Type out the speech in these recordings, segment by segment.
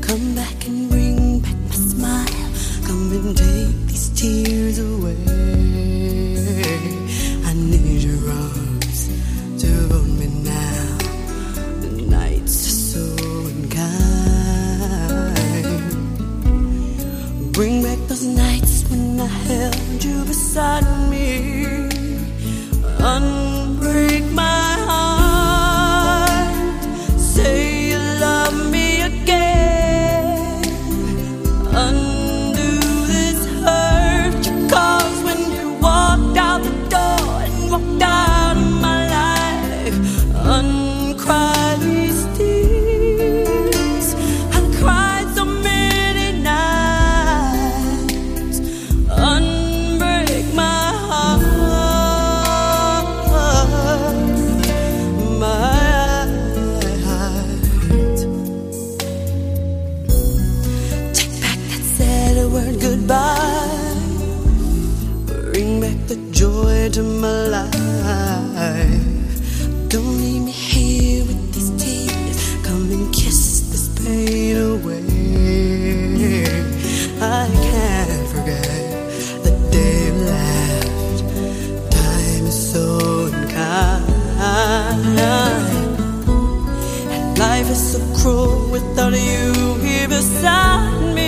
Come back and bring back my smile. Come and take these tears away. I need your arms to hold me now. The nights are so unkind. Bring back those nights when I held you beside me. Unbreak my heart. Say you love me again. Undo this hurt you caused when you walked out the door and walked out of my life. Uncry these tears. I cried so many nights. Unbreak my heart. Goodbye. Bring back the joy to my life. Don't leave me here with these tears. Come and kiss this pain away. I can't forget the day you left. Time is so unkind, and life is so cruel without you here beside me.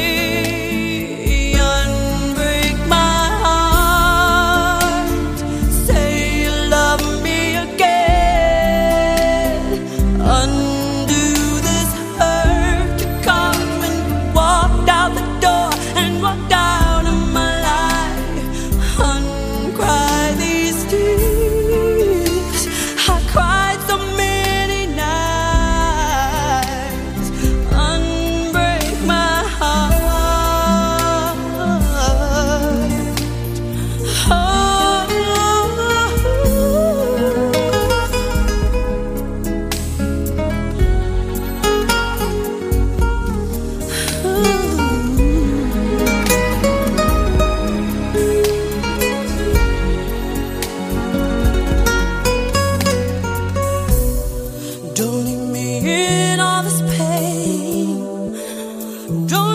Don't leave me in all this pain. Don't